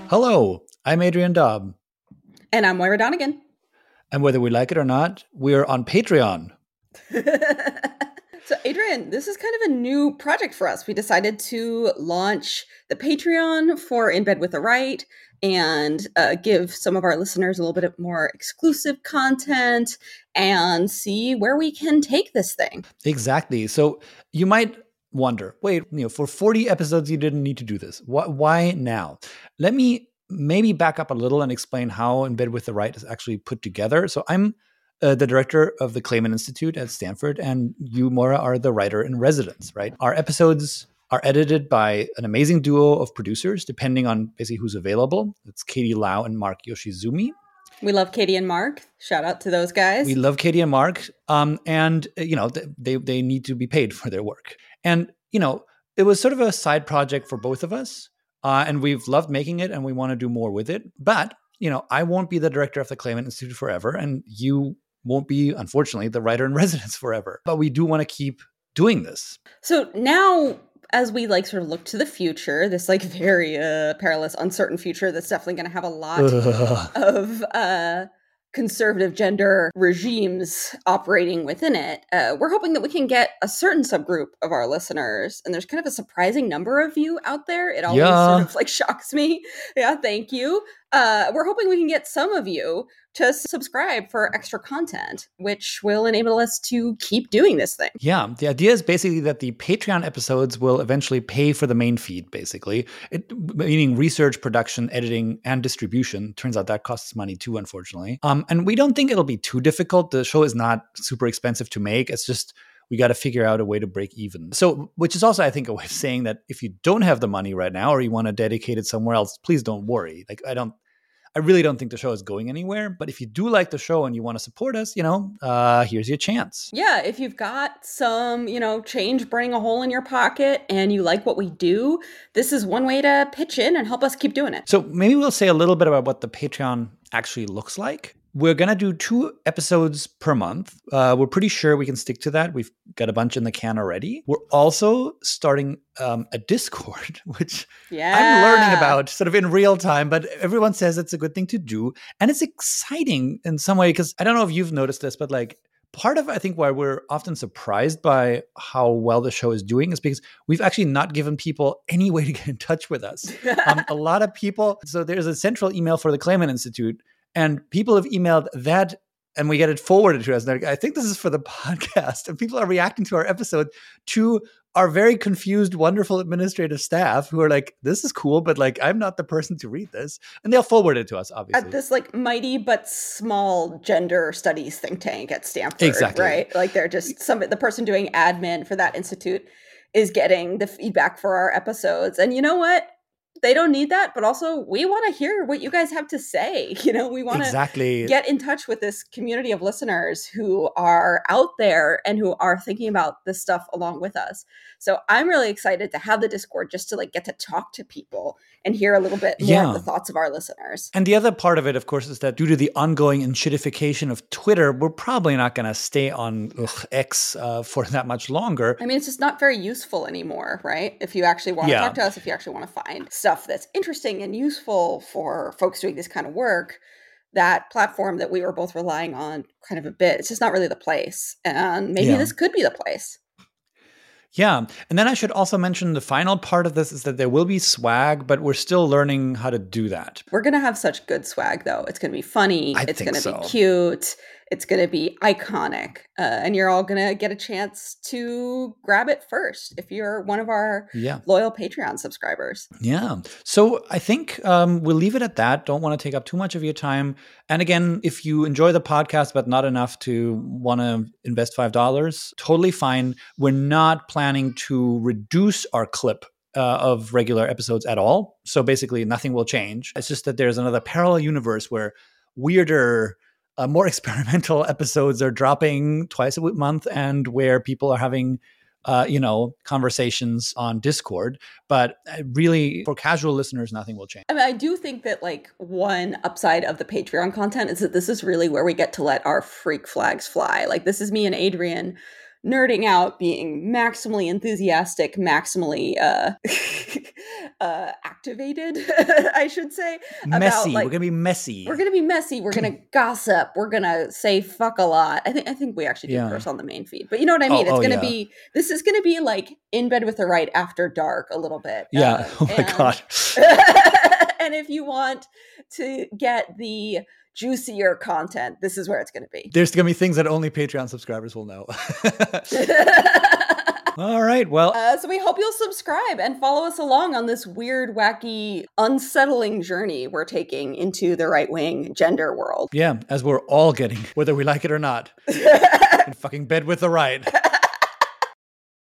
Hello, I'm Adrian Dobb. And I'm Moira Donegan. And whether we like it or not, we're on Patreon. So, Adrian, this is kind of a new project for us. We decided to launch the Patreon for In Bed with the Right and give some of our listeners a little bit more exclusive content and see where we can take this thing. Exactly. So you might wonder, wait, for 40 episodes, you didn't need to do this. Why now? Let me maybe back up a little and explain how In Bed with the Right is actually put together. So I'm the director of the Clayman Institute at Stanford, and you, Maura, are the writer in residence, right? Our episodes are edited by an amazing duo of producers, depending on basically who's available. It's Katie Lau and Mark Yoshizumi. We love Katie and Mark. Shout out to those guys. We love Katie and Mark, and they need to be paid for their work. And it was sort of a side project for both of us, and we've loved making it, and we want to do more with it. But I won't be the director of the Clayman Institute forever, and you won't be, unfortunately, the writer in residence forever. But we do want to keep doing this. So now, as we sort of look to the future, this very perilous, uncertain future that's definitely going to have a lot of conservative gender regimes operating within it, we're hoping that we can get a certain subgroup of our listeners, and there's kind of a surprising number of you out there. It always sort of shocks me. Yeah, thank you. We're hoping we can get some of you to subscribe for extra content, which will enable us to keep doing this thing. Yeah, the idea is basically that the Patreon episodes will eventually pay for the main feed, basically, meaning research, production, editing, and distribution. Turns out that costs money too, unfortunately. And we don't think it'll be too difficult. The show is not super expensive to make. It's just we got to figure out a way to break even. So, which is also, I think, a way of saying that if you don't have the money right now or you want to dedicate it somewhere else, please don't worry. I really don't think the show is going anywhere. But if you do like the show and you want to support us, here's your chance. Yeah, if you've got some, change burning a hole in your pocket and you like what we do, this is one way to pitch in and help us keep doing it. So maybe we'll say a little bit about what the Patreon actually looks like. We're going to do 2 episodes per month. We're pretty sure we can stick to that. We've got a bunch in the can already. We're also starting a Discord, which I'm learning about sort of in real time, but everyone says it's a good thing to do. And it's exciting in some way, because I don't know if you've noticed this, but part of, I think, why we're often surprised by how well the show is doing is because we've actually not given people any way to get in touch with us. A lot of people, so there's a central email for the Clayman Institute, and people have emailed that, and we get it forwarded to us. And I think this is for the podcast. And people are reacting to our episode to our very confused, wonderful administrative staff who are like, this is cool, but I'm not the person to read this. And they'll forward it to us, obviously. At this mighty but small gender studies think tank at Stanford. Exactly. Right? They're just the person doing admin for that institute is getting the feedback for our episodes. And you know what? They don't need that, but also we want to hear what you guys have to say. We want to get in touch with this community of listeners who are out there and who are thinking about this stuff along with us. So I'm really excited to have the Discord just to get to talk to people and hear a little bit more of the thoughts of our listeners. And the other part of it, of course, is that due to the ongoing enshittification of Twitter, we're probably not going to stay on X for that much longer. I mean, it's just not very useful anymore, right? If you actually want to talk to us, if you actually want to find stuff that's interesting and useful for folks doing this kind of work, that platform that we were both relying on kind of a bit, it's just not really the place. And maybe this could be the place. Yeah. And then I should also mention the final part of this is that there will be swag, but we're still learning how to do that. We're going to have such good swag, though. It's going to be funny. It's going to be cute. It's going to be iconic. And you're all going to get a chance to grab it first if you're one of our loyal Patreon subscribers. Yeah. So I think we'll leave it at that. Don't want to take up too much of your time. And again, if you enjoy the podcast, but not enough to want to invest $5, totally fine. We're not planning to reduce our clip of regular episodes at all. So basically nothing will change. It's just that there's another parallel universe where weirder, more experimental episodes are dropping twice a month, and where people are having, conversations on Discord. But really, for casual listeners, nothing will change. I mean, I do think that one upside of the Patreon content is that this is really where we get to let our freak flags fly. This is me and Adrian nerding out, being maximally enthusiastic, maximally activated, I should say. Messy. About, like, we're gonna be messy. We're gonna be messy. We're gonna gossip. We're gonna say fuck a lot. I think we actually do curse on the main feed, but you know what I mean. It's gonna be. This is gonna be like In Bed with the Right after dark a little bit. Yeah. Oh my god. And if you want to get the juicier content, this is where it's going to be. There's going to be things that only Patreon subscribers will know. All right. Well, so we hope you'll subscribe and follow us along on this weird, wacky, unsettling journey we're taking into the right-wing gender world. Yeah, as we're all getting, whether we like it or not, in fucking bed with the right.